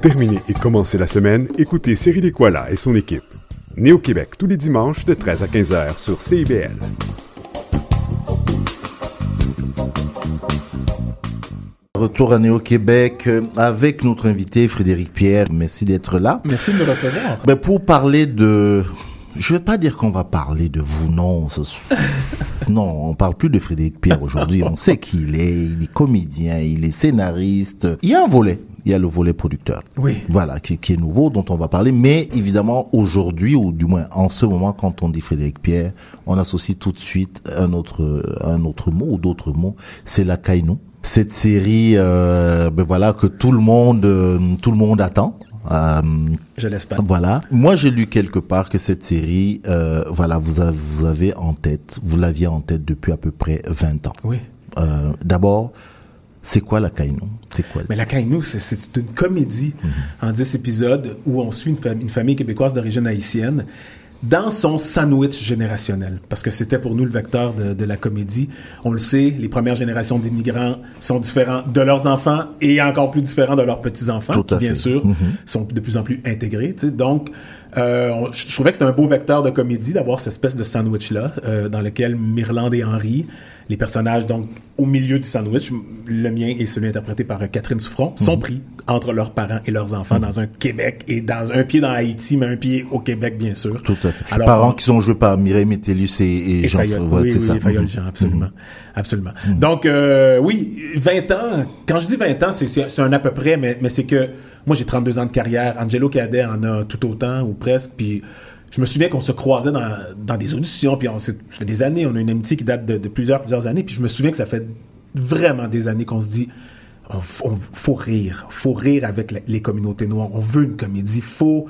terminer et commencer la semaine, écoutez Cyril Equala et son équipe. Né au Québec tous les dimanches de 13 à 15 heures sur CIBL. Retour à Néo-Québec avec notre invité Frédéric Pierre. Merci d'être là. Merci de me recevoir. Pour parler de... Je vais pas dire qu'on va parler de vous, non. Non, on parle plus de Frédéric Pierre aujourd'hui. On sait qui il est comédien, il est scénariste. Il y a un volet. Il y a le volet producteur. Oui. Voilà, qui est nouveau, dont on va parler. Mais évidemment, aujourd'hui, ou du moins en ce moment, quand on dit Frédéric Pierre, on associe tout de suite un autre mot ou d'autres mots. C'est La Caille-nous. Cette série, voilà, que tout le monde attend. Je l'espère. Voilà. Moi, j'ai lu quelque part que cette série, voilà, vous l'aviez en tête depuis à peu près 20 ans. Oui. D'abord, c'est quoi La Caille-nous? C'est quoi? Mais La Caille-nous, c'est une comédie en 10 épisodes où on suit une famille québécoise d'origine haïtienne dans son sandwich générationnel. Parce que c'était pour nous le vecteur de la comédie. On le sait, les premières générations d'immigrants sont différents de leurs enfants et encore plus différents de leurs petits-enfants, qui, bien sûr, sont de plus en plus intégrés. Tu sais. Donc, je trouvais que c'était un beau vecteur de comédie d'avoir cette espèce de sandwich-là, dans lequel Myrlande et Henri, les personnages, donc, au milieu du sandwich, le mien et celui interprété par Catherine Souffron, sont pris entre leurs parents et leurs enfants dans un Québec et dans un pied dans Haïti, mais un pied au Québec, bien sûr. Tout à fait. Alors, parents qui sont joués par Mireille Métellus et Jean Fayol. c'est ça. Fayol Jean, absolument. Absolument. Donc, oui, 20 ans, quand je dis 20 ans, c'est un à peu près, mais c'est que moi, j'ai 32 ans de carrière. Angelo Cadet en a tout autant, ou presque, puis je me souviens qu'on se croisait dans des auditions, puis ça fait des années, on a une amitié qui date de plusieurs années, puis je me souviens que ça fait vraiment des années qu'on se dit faut rire avec les communautés noires, on veut une comédie,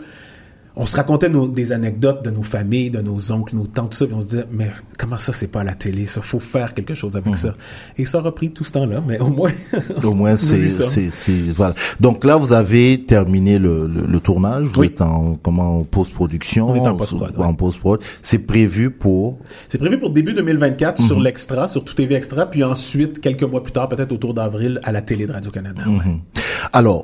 on se racontait des anecdotes de nos familles, de nos oncles, nos tantes, tout ça, puis on se disait, mais comment ça, c'est pas à la télé, ça, faut faire quelque chose avec ça. Et ça a repris tout ce temps-là, mais au moins... Au moins, c'est, voilà. Donc là, vous avez terminé le tournage, vous êtes en post-production. On est en post-prod. En post-prod. C'est prévu pour début 2024 sur l'Extra, sur Tout TV Extra, puis ensuite, quelques mois plus tard, peut-être autour d'avril, à la télé de Radio-Canada. Ouais. Alors,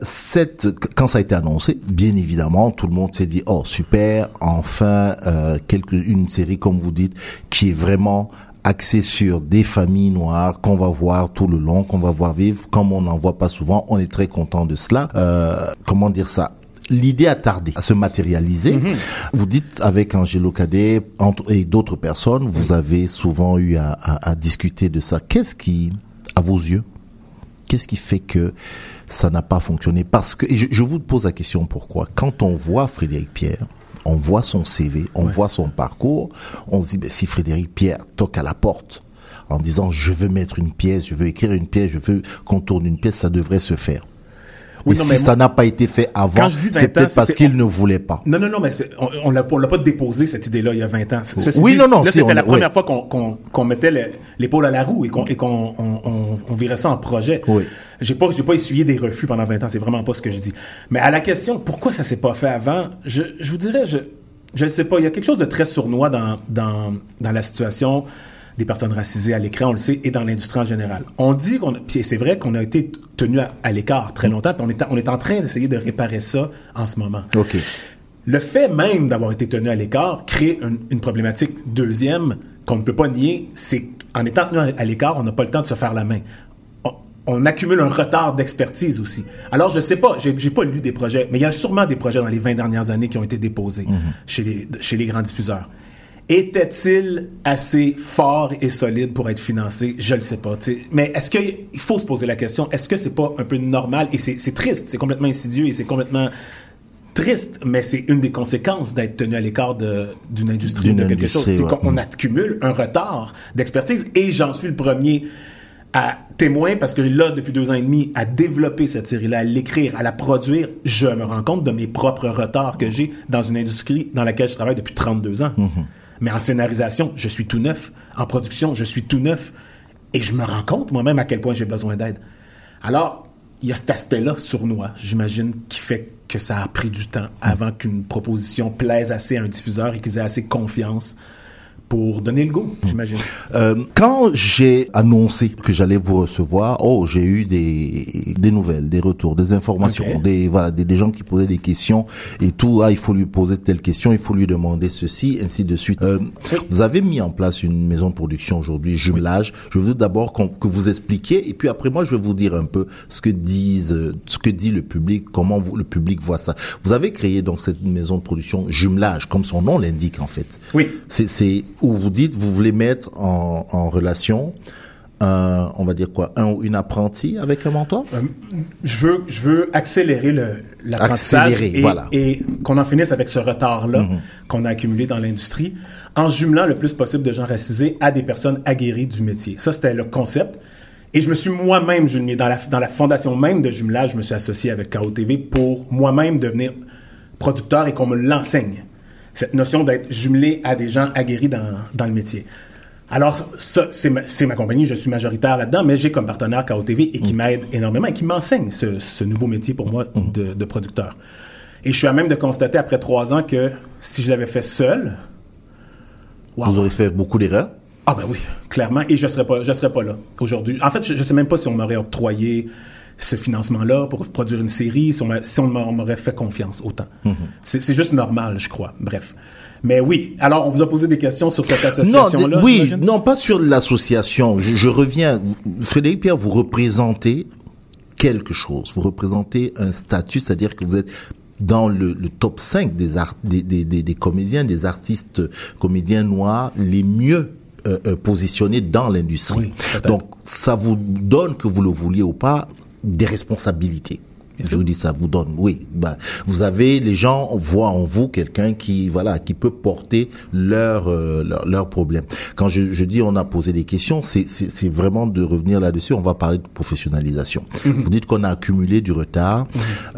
quand ça a été annoncé, bien évidemment, tout le monde s'est dit, oh, super, enfin, une série, comme vous dites, qui est vraiment axée sur des familles noires qu'on va voir tout le long, qu'on va voir vivre, comme on n'en voit pas souvent. On est très content de cela. Comment dire ça? L'idée a tardé à se matérialiser. Vous dites avec Angelo Cadet et d'autres personnes, vous avez souvent eu à discuter de ça. Qu'est-ce qui, à vos yeux, qu'est-ce qui fait que ça n'a pas fonctionné? Parce que, et je vous pose la question pourquoi. Quand on voit Frédéric Pierre, on voit son CV, on voit son parcours, on se dit, si Frédéric Pierre toque à la porte en disant, je veux mettre une pièce, je veux écrire une pièce, je veux qu'on tourne une pièce, ça devrait se faire. Oui, et ça n'a pas été fait avant, c'est peut-être parce qu'il ne voulait pas. Non, mais on l'a pas déposé, cette idée-là, il y a 20 ans. C'était la première fois qu'on mettait l'épaule à la roue et qu'on virait ça en projet. Oui. J'ai pas essuyé des refus pendant 20 ans, c'est vraiment pas ce que je dis. Mais à la question, pourquoi ça s'est pas fait avant, je vous dirais, je ne sais pas, il y a quelque chose de très sournois dans la situation des personnes racisées à l'écran, on le sait, et dans l'industrie en général. On dit puis c'est vrai qu'on a été tenu à l'écart très longtemps, puis on est en train d'essayer de réparer ça en ce moment. OK. Le fait même d'avoir été tenu à l'écart crée une problématique deuxième qu'on ne peut pas nier, c'est qu'en étant tenu à l'écart, on n'a pas le temps de se faire la main. On accumule un retard d'expertise aussi. Alors, je sais pas, j'ai pas lu des projets, mais il y a sûrement des projets dans les 20 dernières années qui ont été déposés chez les grands diffuseurs. Était-il assez fort et solide pour être financé? Je le sais pas. T'sais. Mais est-ce qu'il faut se poser la question, est-ce que c'est pas un peu normal? Et c'est triste, c'est complètement insidieux et c'est complètement triste, mais c'est une des conséquences d'être tenu à l'écart d'une industrie ou de quelque chose. C'est qu'on accumule un retard d'expertise et j'en suis le premier à témoin parce que là, depuis 2 ans et demi, à développer cette série-là, à l'écrire, à la produire, je me rends compte de mes propres retards que j'ai dans une industrie dans laquelle je travaille depuis 32 ans. Mais en scénarisation, je suis tout neuf. En production, je suis tout neuf. Et je me rends compte moi-même à quel point j'ai besoin d'aide. Alors, il y a cet aspect-là sournois, j'imagine, qui fait que ça a pris du temps avant qu'une proposition plaise assez à un diffuseur et qu'ils aient assez confiance pour donner le go, j'imagine. Quand j'ai annoncé que j'allais vous recevoir, j'ai eu des nouvelles, des retours, des informations, des gens qui posaient des questions et tout. Il faut lui poser telle question, il faut lui demander ceci, ainsi de suite. Vous avez mis en place une maison de production aujourd'hui, Jumelage. Je veux d'abord que vous expliquiez et puis après moi je vais vous dire un peu ce que dit le public, comment le public voit ça. Vous avez créé donc cette maison de production Jumelage, comme son nom l'indique en fait. Oui. C'est où vous dites, vous voulez mettre en relation on va dire quoi, un ou une apprentie avec un mentor? Je veux accélérer l'apprentissage et qu'on en finisse avec ce retard-là qu'on a accumulé dans l'industrie en jumelant le plus possible de gens racisés à des personnes aguerries du métier. Ça, c'était le concept. Et je me suis moi-même jumelé. Dans la fondation même de jumelage, je me suis associé avec KOTV pour moi-même devenir producteur et qu'on me l'enseigne. Cette notion d'être jumelé à des gens aguerris dans le métier. Alors, ça, c'est ma compagnie, je suis majoritaire là-dedans, mais j'ai comme partenaire KOTV et qui m'aide énormément et qui m'enseigne ce nouveau métier pour moi de producteur. Et je suis à même de constater après 3 ans que si je l'avais fait seul... Wow. Vous aurez fait beaucoup d'erreurs? Ah ben oui, clairement, et je serais pas là aujourd'hui. En fait, je sais même pas si on m'aurait octroyé ce financement-là pour produire une série, si on m'aurait fait confiance autant. C'est juste normal, je crois. Bref. Mais oui, alors on vous a posé des questions sur cette association-là? Non, pas sur l'association. Je reviens. Frédéric Pierre, vous représentez quelque chose. Vous représentez un statut, c'est-à-dire que vous êtes dans le top 5 des comédiens, des artistes comédiens noirs les mieux positionnés dans l'industrie. Oui, donc, ça vous donne, que vous le vouliez ou pas, des responsabilités. Je vous dis, ça vous donne, oui. Vous avez, les gens voient en vous quelqu'un qui peut porter leurs problèmes. Quand je dis on a posé des questions, c'est vraiment de revenir là-dessus. On va parler de professionnalisation. Vous dites qu'on a accumulé du retard.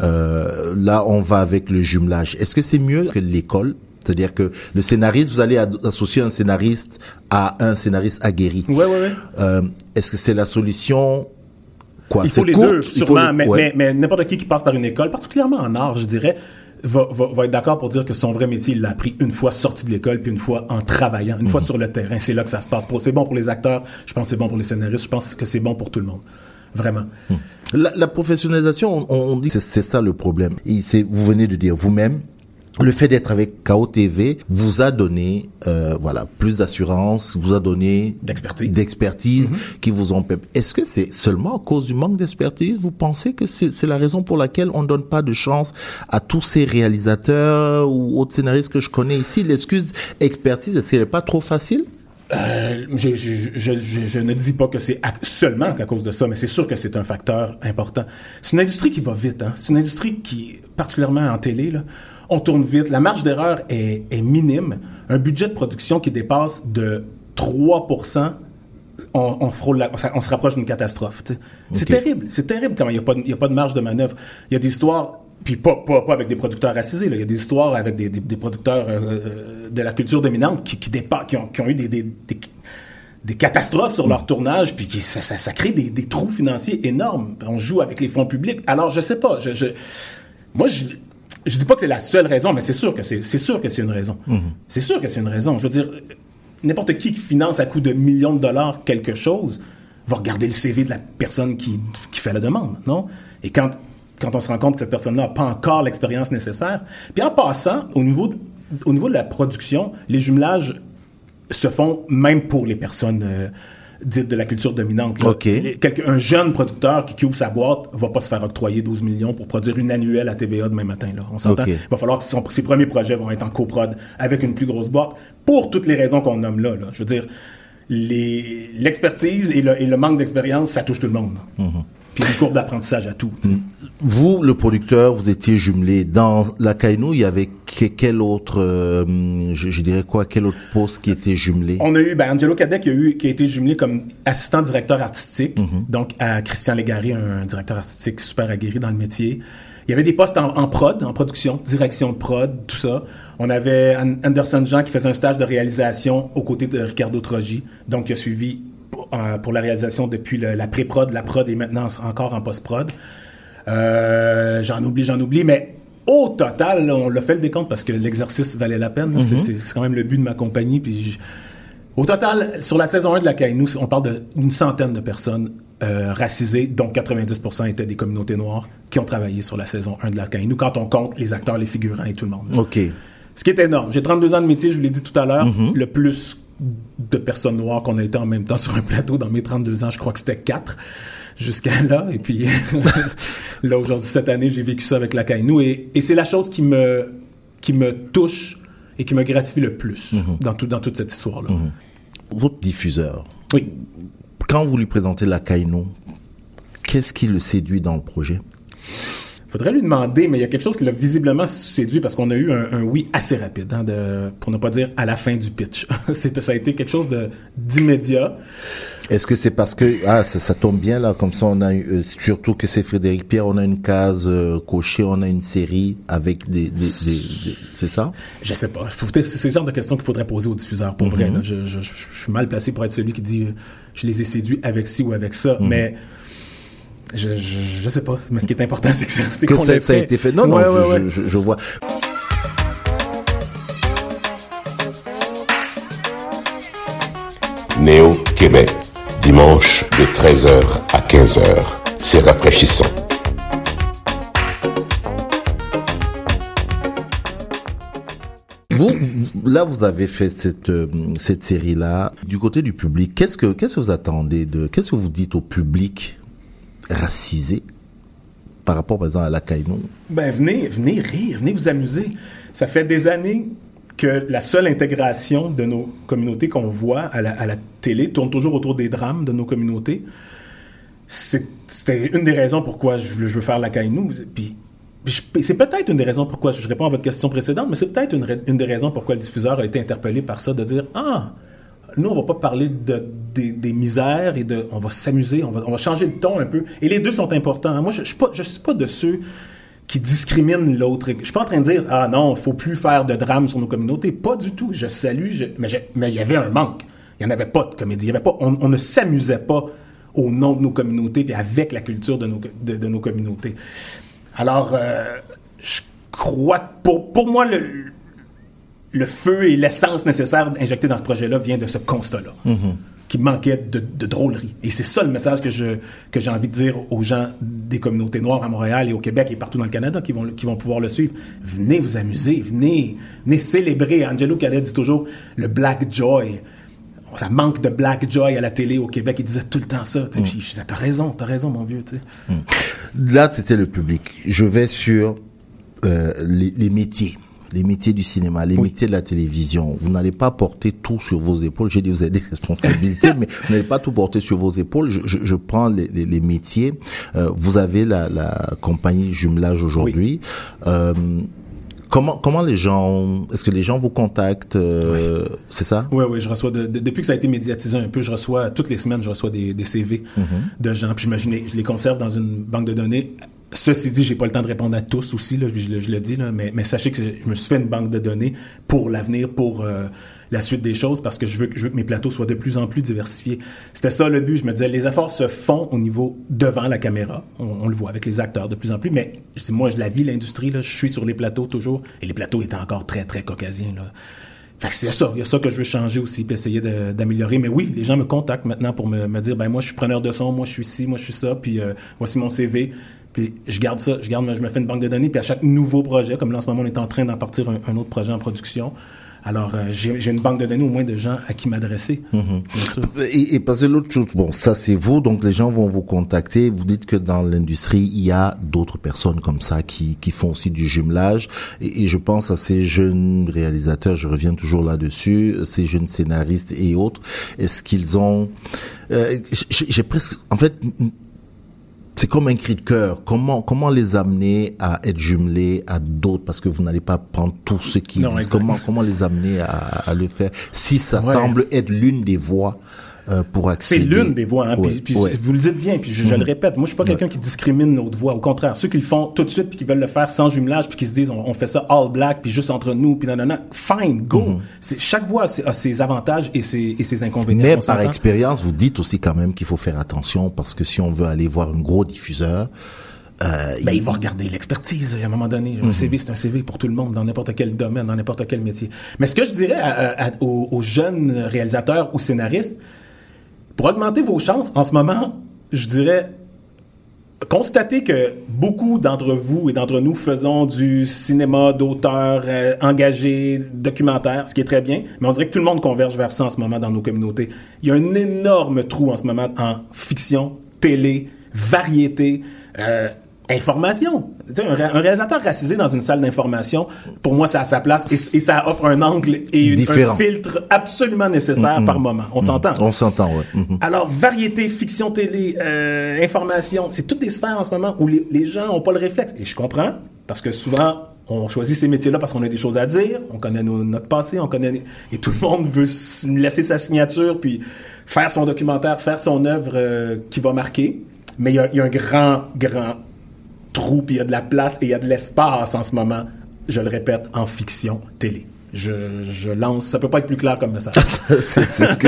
Là, on va avec le jumelage. Est-ce que c'est mieux que l'école? C'est-à-dire que le scénariste, vous allez associer un scénariste à un scénariste aguerri. Ouais. Est-ce que c'est la solution? Il faut les deux, sûrement, mais n'importe qui passe par une école, particulièrement en art, je dirais, va être d'accord pour dire que son vrai métier, il l'a appris une fois sorti de l'école, puis une fois en travaillant, une fois sur le terrain. C'est là que ça se passe. C'est bon pour les acteurs, je pense que c'est bon pour les scénaristes, je pense que c'est bon pour tout le monde. Vraiment. La professionnalisation, on dit que c'est ça le problème. Vous venez de dire vous-même, le fait d'être avec KOTV vous a donné plus d'assurance, vous a donné d'expertise qui vous ont permis. Est-ce que c'est seulement à cause du manque d'expertise? Vous pensez que c'est la raison pour laquelle on donne pas de chance à tous ces réalisateurs ou autres scénaristes que je connais ici? L'excuse expertise, est-ce qu'elle n'est pas trop facile? Je ne dis pas que c'est seulement qu'à cause de ça, mais c'est sûr que c'est un facteur important. C'est une industrie qui va vite, hein. C'est une industrie qui, particulièrement en télé, là, on tourne vite. La marge d'erreur est minime. Un budget de production qui dépasse de 3%, on se rapproche d'une catastrophe. Okay. C'est terrible comment il n'y a pas de marge de manœuvre. Il y a des histoires, puis pas avec des producteurs racisés, là. Il y a des histoires avec des producteurs de la culture dominante qui ont eu des catastrophes sur leur tournage, puis ça crée des trous financiers énormes. On joue avec les fonds publics. Alors, je sais pas. Moi, je dis pas que c'est la seule raison, mais c'est sûr que c'est une raison. C'est sûr que c'est une raison. Je veux dire, n'importe qui finance à coût de millions de dollars quelque chose va regarder le CV de la personne qui fait la demande, non? Et quand on se rend compte que cette personne-là n'a pas encore l'expérience nécessaire. Puis en passant, au niveau de la production, les jumelages se font même pour les personnes dites de la culture dominante. Okay. Un jeune producteur qui ouvre sa boîte va pas se faire octroyer 12 millions pour produire une annuelle à TVA demain matin. Là. On s'entend? Okay. Il va falloir que ses premiers projets vont être en coprod avec une plus grosse boîte pour toutes les raisons qu'on nomme là. Je veux dire, l'expertise et le manque d'expérience, ça touche tout le monde. Puis une courbe d'apprentissage à tout. Vous, le producteur, vous étiez jumelé. Dans la Kaïnou, il y avait quel autre, je dirais quoi, quel autre poste qui était jumelé? On a eu, Angelo Cadet qui a été jumelé comme assistant directeur artistique. Donc, à Christian Légaré, un directeur artistique super aguerri dans le métier. Il y avait des postes en prod, en production, direction de prod, tout ça. On avait Anderson Jean qui faisait un stage de réalisation aux côtés de Ricardo Trogi. Donc, il a suivi pour la réalisation depuis la pré-prod, la prod est maintenant encore en post-prod. J'en oublie, mais au total, là, on l'a fait le décompte parce que l'exercice valait la peine. C'est quand même le but de ma compagnie, puis Au total, sur la saison 1 de la Kainu, on parle d'une centaine de personnes racisées, dont 90% étaient des communautés noires qui ont travaillé sur la saison 1 de la Kainu, quand on compte les acteurs, les figurants et tout le monde. OK. Ce qui est énorme. J'ai 32 ans de métier, je vous l'ai dit tout à l'heure. Le plus de personnes noires qu'on a été en même temps sur un plateau dans mes 32 ans, je crois que c'était 4 jusqu'à là. Et puis là, aujourd'hui, cette année, j'ai vécu ça avec la Kainu. Et c'est la chose qui me touche et qui me gratifie le plus dans toute cette histoire-là. Votre diffuseur, oui. Quand vous lui présentez la Kainu, qu'est-ce qui le séduit dans le projet? Faudrait lui demander, mais il y a quelque chose qui l'a visiblement séduit parce qu'on a eu un oui assez rapide, pour ne pas dire à la fin du pitch. Ça a été quelque chose d'immédiat. Est-ce que c'est parce que ça tombe bien là, comme ça on a surtout que c'est Frédéric Pierre, on a une case cochée, on a une série avec des c'est ça? Je sais pas. C'est le genre de questions qu'il faudrait poser aux diffuseurs. Pour vrai, là, je suis mal placé pour être celui qui dit je les ai séduits avec ci ou avec ça, mais je sais pas. Mais ce qui est important, c'est qu'on l'a fait. Ça a été fait. Non, je vois. Néo Québec, dimanche de 13h à 15h. C'est rafraîchissant. Vous avez fait cette série-là. Du côté du public, qu'est-ce que vous attendez qu'est-ce que vous dites au public racisé par rapport, par exemple, à la Kainu? Venez rire, venez vous amuser. Ça fait des années que la seule intégration de nos communautés qu'on voit à la télé tourne toujours autour des drames de nos communautés. C'était une des raisons pourquoi je veux faire la Kainu. Puis c'est peut-être une des raisons pourquoi, je réponds à votre question précédente, mais c'est peut-être une des raisons pourquoi le diffuseur a été interpellé par ça, de dire « Ah, nous, on va pas parler des misères et on va s'amuser, on va changer le ton un peu. » Et les deux sont importants. Moi, je suis pas de ceux qui discriminent l'autre. Je suis pas en train de dire « Ah non, il faut plus faire de drame sur nos communautés. » Pas du tout. Je salue, mais il y avait un manque. Il n'y en avait pas de comédie. On ne s'amusait pas au nom de nos communautés puis avec la culture de nos communautés. Alors, je crois que pour moi, le feu et l'essence nécessaire injectée dans ce projet-là vient de ce constat-là, qui manquait de drôlerie. Et c'est ça le message que j'ai envie de dire aux gens des communautés noires à Montréal et au Québec et partout dans le Canada qui vont pouvoir le suivre. Venez vous amuser, venez célébrer. Angelo Cadet dit toujours le Black Joy. Ça manque de Black Joy à la télé au Québec. Il disait tout le temps ça. Puis je disais, t'as raison, mon vieux. Là, c'était le public. Je vais sur les métiers. Les métiers du cinéma, les métiers de la télévision. Vous n'allez pas porter tout sur vos épaules. J'ai dit, vous avez des responsabilités, mais vous n'allez pas tout porter sur vos épaules. Je prends les métiers. Vous avez la compagnie Jumelage aujourd'hui. Comment les gens, est-ce que les gens vous contactent, c'est ça? Oui, je reçois, depuis que ça a été médiatisé un peu, toutes les semaines, je reçois des CV de gens, puis je les conserve dans une banque de données. Ceci dit, j'ai pas le temps de répondre à tous aussi, là, je le dis, là, mais sachez que je me suis fait une banque de données pour l'avenir, pour la suite des choses, parce que je veux que mes plateaux soient de plus en plus diversifiés. C'était ça le but. Je me disais, les efforts se font au niveau devant la caméra. On le voit avec les acteurs de plus en plus, mais moi, je la vis, l'industrie, là, je suis sur les plateaux toujours, et les plateaux étaient encore très, très caucasiens, là. Fait que c'est ça. Il y a ça que je veux changer aussi, puis essayer d'améliorer. Mais oui, les gens me contactent maintenant pour me dire, moi, je suis preneur de son, moi, je suis ci, moi, je suis ça, puis voici mon CV. Puis je garde ça, je me fais une banque de données, puis à chaque nouveau projet, comme là en ce moment on est en train d'en partir un autre projet en production, alors j'ai une banque de données au moins de gens à qui m'adresser. Bien sûr. Et parce que l'autre chose, ça c'est vous, donc les gens vont vous contacter, vous dites que dans l'industrie il y a d'autres personnes comme ça qui font aussi du jumelage, et je pense à ces jeunes réalisateurs, je reviens toujours là-dessus, ces jeunes scénaristes et autres, est-ce qu'ils ont... j'ai presque... En fait... C'est comme un cri de cœur. Comment les amener à être jumelés à d'autres, parce que vous n'allez pas prendre tout ce qui existe. Comment les amener à le faire, si ça semble être l'une des voies pour accéder. C'est l'une des voies, puis vous le dites bien, puis je le répète, moi je suis pas quelqu'un qui discrimine l'autre voie, au contraire, ceux qui le font tout de suite puis qui veulent le faire sans jumelage puis qui se disent on fait ça all black puis juste entre nous puis nanana, fine, go. Chaque voie a ses avantages et ses inconvénients. Mais par expérience, vous dites aussi quand même qu'il faut faire attention, parce que si on veut aller voir un gros diffuseur, il va regarder l'expertise à un moment donné. Un CV, c'est un CV pour tout le monde, dans n'importe quel domaine, dans n'importe quel métier. Mais ce que je dirais aux jeunes réalisateurs ou scénaristes, pour augmenter vos chances, en ce moment, je dirais, constatez que beaucoup d'entre vous et d'entre nous faisons du cinéma d'auteur engagé, documentaire, ce qui est très bien, mais on dirait que tout le monde converge vers ça en ce moment dans nos communautés. Il y a un énorme trou en ce moment en fiction, télé, variété, information. Tu sais, un réalisateur racisé dans une salle d'information, pour moi, c'est à sa place et ça offre un angle et un filtre absolument nécessaire par moment. On s'entend? On s'entend, oui. Alors, variété, fiction, télé, information, c'est toutes des sphères en ce moment où les gens n'ont pas le réflexe. Et je comprends, parce que souvent, on choisit ces métiers-là parce qu'on a des choses à dire, on connaît notre passé, et tout le monde veut laisser sa signature, puis faire son documentaire, faire son œuvre qui va marquer. Mais il y a un grand trou, puis il y a de la place et il y a de l'espace en ce moment, je le répète, en fiction télé. Je lance, ça peut pas être plus clair comme message. c'est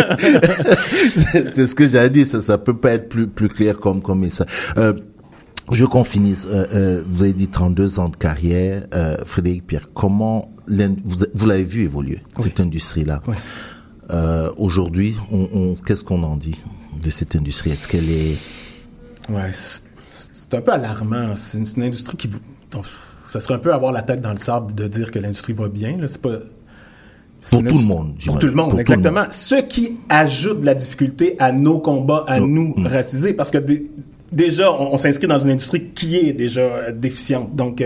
ce que j'ai dit, ça peut pas être plus clair comme message. Je qu'on finisse, vous avez dit 32 ans de carrière, Frédéric Pierre, comment vous l'avez vu évoluer, cette industrie-là. Oui. Aujourd'hui, qu'est-ce qu'on en dit de cette industrie? Est-ce qu'elle est... Ouais, c'est un peu alarmant. C'est une industrie qui... Donc, ça serait un peu avoir la tête dans le sable de dire que l'industrie va bien. Là, c'est pas... Pour tout le monde. Pour tout le monde, exactement. Ce qui ajoute de la difficulté à nos combats, à nous racisés, parce que déjà, on s'inscrit dans une industrie qui est déjà déficiente. Donc,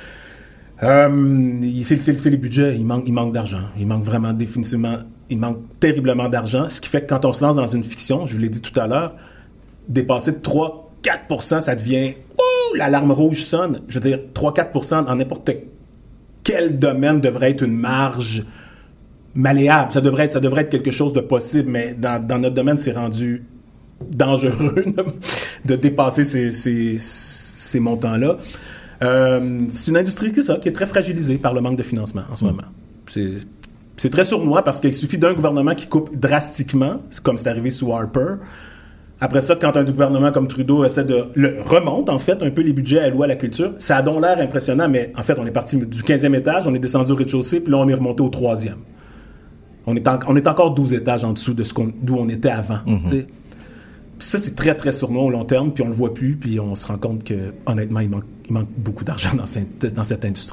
c'est les budgets. Il manque d'argent. Il manque vraiment définitivement... Il manque terriblement d'argent. Ce qui fait que quand on se lance dans une fiction, je vous l'ai dit tout à l'heure, dépasser de 3-4%, ça devient... l'alarme rouge sonne. Je veux dire, 3-4% dans n'importe quel domaine devrait être une marge malléable. Ça devrait être quelque chose de possible, mais dans notre domaine, c'est rendu dangereux de dépasser ces montants-là. C'est une industrie qui est très fragilisée par le manque de financement en ce moment. C'est très sournois parce qu'il suffit d'un gouvernement qui coupe drastiquement, comme c'est arrivé sous Harper. Après ça, quand un gouvernement comme Trudeau essaie remonte, en fait, un peu les budgets alloués à la culture, ça a donc l'air impressionnant, mais en fait, on est parti du 15e étage, on est descendu au rez-de-chaussée, puis là, on est remonté au 3e. On est encore 12 étages en dessous d'où on était avant. Puis ça, c'est très, très sournois au long terme, puis on le voit plus, puis on se rend compte que, honnêtement, il manque beaucoup d'argent dans cette industrie.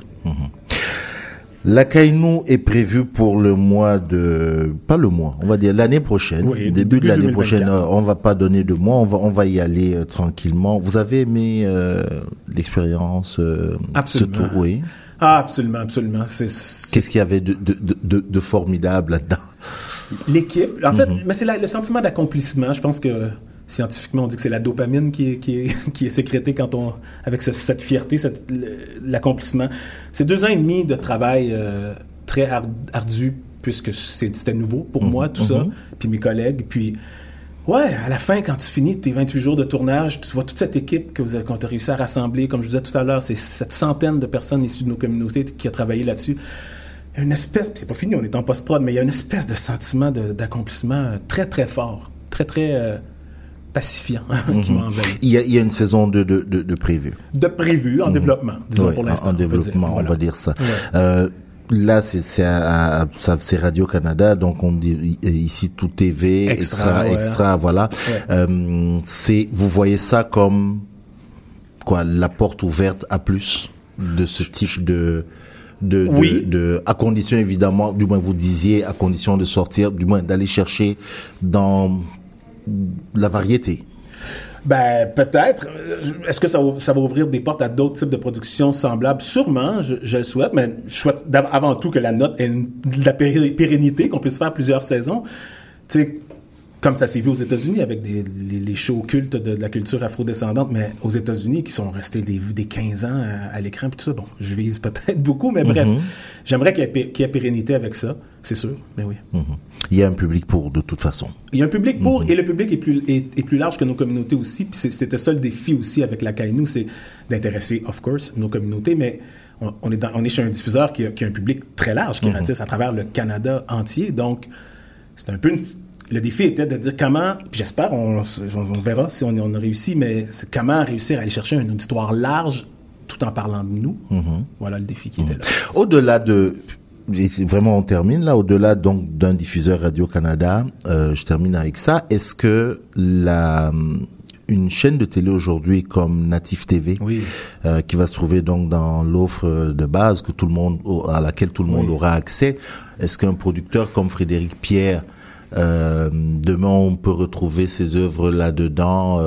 La Kainou est prévue pour le mois de... Pas le mois, on va dire l'année prochaine. Oui, début de l'année 2024. prochaine. On va pas donner de mois, on va y aller tranquillement. Vous avez aimé l'expérience Absolument. ce tour, oui. Ah, absolument. Qu'est-ce qu'il y avait de formidable là-dedans? L'équipe, en fait, mais c'est le sentiment d'accomplissement. Je pense que scientifiquement, on dit que c'est la dopamine qui est sécrétée avec cette fierté, l'accomplissement. C'est 2 ans et demi de travail très ardu, puisque c'était nouveau pour moi, tout ça, puis mes collègues. Puis, ouais, à la fin, quand tu finis tes 28 jours de tournage, tu vois toute cette équipe qu'on a réussi à rassembler. Comme je vous disais tout à l'heure, c'est cette centaine de personnes issues de nos communautés qui a travaillé là-dessus. Il y a une espèce, puis c'est pas fini, on est en post-prod, mais il y a une espèce de sentiment d'accomplissement très, très fort. Très, très... pacifiant qui m'a envahi. Il y a une saison de prévu. De prévu en développement, disons pour l'instant. En développement, on va dire ça. Ouais. Là, c'est Radio-Canada, donc on dit ici tout TV, extra, voilà. Ouais. Vous voyez ça comme quoi, la porte ouverte à plus de ce type à condition évidemment, du moins vous disiez, à condition de sortir, du moins d'aller chercher dans la variété. Ben, peut-être. Est-ce que ça va ouvrir des portes à d'autres types de productions semblables? Sûrement, je le souhaite, mais je souhaite avant tout que la note ait de la pérennité, qu'on puisse faire plusieurs saisons. Tu sais, comme ça s'est vu aux États-Unis avec les shows cultes de la culture afrodescendante, mais aux États-Unis qui sont restés des 15 ans à l'écran, puis tout ça. Bon, je vise peut-être beaucoup, mais bref, j'aimerais qu'il y ait pérennité avec ça, c'est sûr, mais oui. Il y a un public pour, de toute façon. Il y a un public pour, et le public est plus large que nos communautés aussi, puis c'était ça le défi aussi avec la Kainou, c'est d'intéresser, of course, nos communautés, mais on est chez un diffuseur qui a un public très large, qui ratisse à travers le Canada entier, donc c'est un peu le défi était de dire comment, puis j'espère, on verra si on a réussi, mais c'est comment réussir à aller chercher une auditoire large tout en parlant de nous. Voilà le défi qui était là. Au-delà de... Et vraiment, on termine là. Au-delà donc d'un diffuseur Radio-Canada, je termine avec ça. Est-ce que une chaîne de télé aujourd'hui comme Native TV, qui va se trouver donc dans l'offre de base à laquelle tout le monde aura accès, est-ce qu'un producteur comme Frédéric Pierre, demain on peut retrouver ses œuvres là-dedans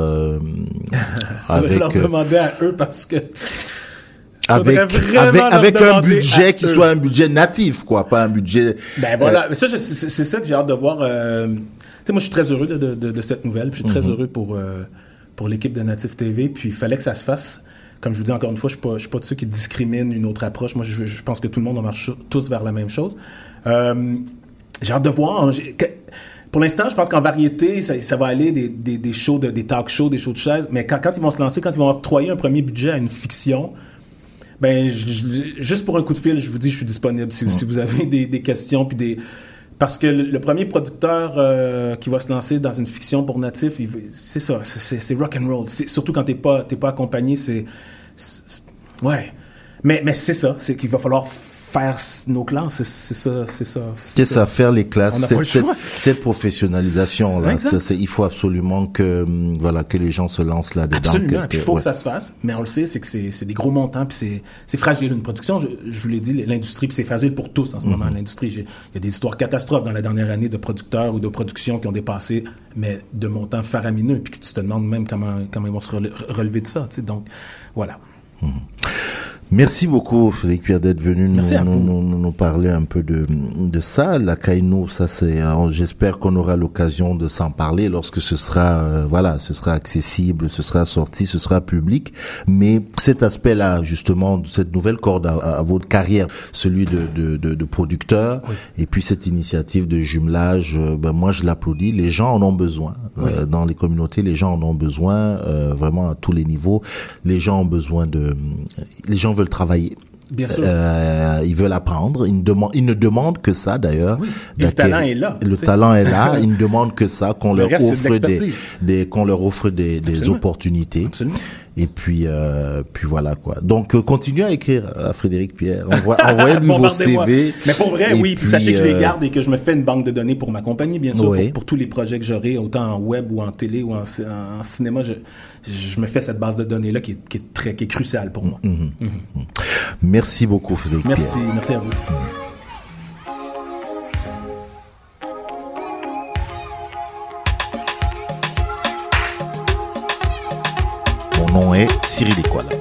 avec leur demander à eux parce que avec un budget qui soit un budget natif, quoi, pas un budget. Ben voilà, ça, c'est ça que j'ai hâte de voir. Tu sais, moi, je suis très heureux de cette nouvelle. Puis je suis très heureux pour l'équipe de Native TV. Puis il fallait que ça se fasse. Comme je vous dis encore une fois, je suis pas de ceux qui discriminent une autre approche. Moi, je pense que tout le monde, on marche tous vers la même chose. J'ai hâte de voir. Pour l'instant, je pense qu'en variété, ça va aller des shows, des talk shows, des shows de chaises. Mais quand ils vont se lancer, quand ils vont octroyer un premier budget à une fiction, ben juste pour un coup de fil, je vous dis, je suis disponible. Si vous avez des questions, puis parce que le premier producteur qui va se lancer dans une fiction pour Natif, c'est ça, c'est rock and roll. Surtout quand t'es pas accompagné, ouais. Mais c'est ça, c'est qu'il va falloir faire nos classes, c'est ça. C'est ça, faire les classes, cette professionnalisation là. Il faut absolument que les gens se lancent là-dedans. Absolument, puis il faut que ça se fasse, mais on le sait, c'est que c'est des gros montants, puis c'est fragile une production. Je vous l'ai dit, l'industrie, puis c'est fragile pour tous en ce moment. L'industrie, il y a des histoires catastrophes dans la dernière année de producteurs ou de productions qui ont dépassé, mais de montants faramineux, puis que tu te demandes même comment ils vont se relever de ça. Tu sais, donc voilà. Merci beaucoup, Frédéric Pierre, d'être venu nous parler un peu de ça. La Kaino, ça j'espère qu'on aura l'occasion de s'en parler lorsque ce sera, ce sera accessible, ce sera sorti, ce sera public. Mais cet aspect-là, justement, cette nouvelle corde à votre carrière, celui de producteur, et puis cette initiative de jumelage, moi je l'applaudis. Les gens en ont besoin. Dans les communautés, les gens en ont besoin, vraiment à tous les niveaux. Les gens ont besoin les gens veulent travailler. Bien sûr. Ils veulent apprendre. Ils ne demandent que ça, d'ailleurs. Oui. Le talent est là. Le talent est là. Ils ne demandent que ça, qu'on leur offre des opportunités. Absolument. Et puis voilà, quoi. Donc, continuez à écrire à Frédéric Pierre. Envoyez-lui vos CV. Mais pour vrai, oui. Puis sachez que je les garde et que je me fais une banque de données pour ma compagnie, bien sûr, pour tous les projets que j'aurai, autant en web ou en télé ou en cinéma. Je me fais cette base de données-là qui est cruciale pour moi. Merci beaucoup, Frédéric Pierre. Merci à vous. Mon nom est Cyril Ekwala.